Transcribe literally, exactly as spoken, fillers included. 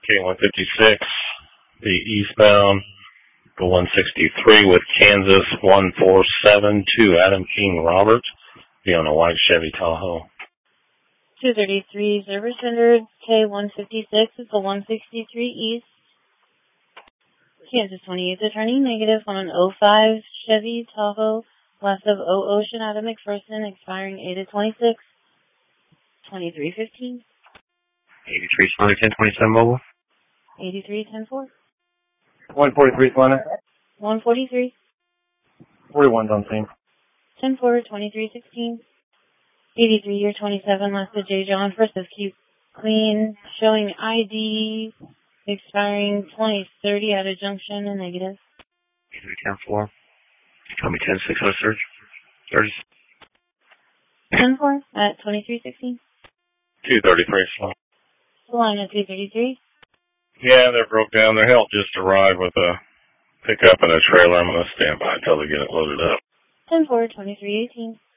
K one fifty-six, the eastbound, the one sixty-three with Kansas one four seven two, Adam King Roberts, be on a white Chevy Tahoe. two thirty-three, service rendered, K one fifty-six is the one sixty-three east. Kansas twenty-eight returning negative on an oh five Chevy Tahoe, west of O Ocean out of McPherson, expiring eight of twenty-six, twenty-three fifteen. eighty-three, Slaughter, ten twenty-seven mobile. eighty-three, ten four. one forty-three, Slaughter. one forty-three. forty-one's on scene. ten four, twenty-three sixteen. eighty-three, year twenty-seven, last of J. John, first of Q Clean, showing I D, expiring twenty thirty out of Junction and negative. eighty-three, ten four. Tell me ten six on a search. thirty. ten four at twenty-three sixteen. two thirty-three, Slaughter. Line at two thirty-three. Yeah, they're broke down. Their help just arrived with a pickup and a trailer. I'm going to stand by until they get it loaded up. ten four, twenty-three eighteen.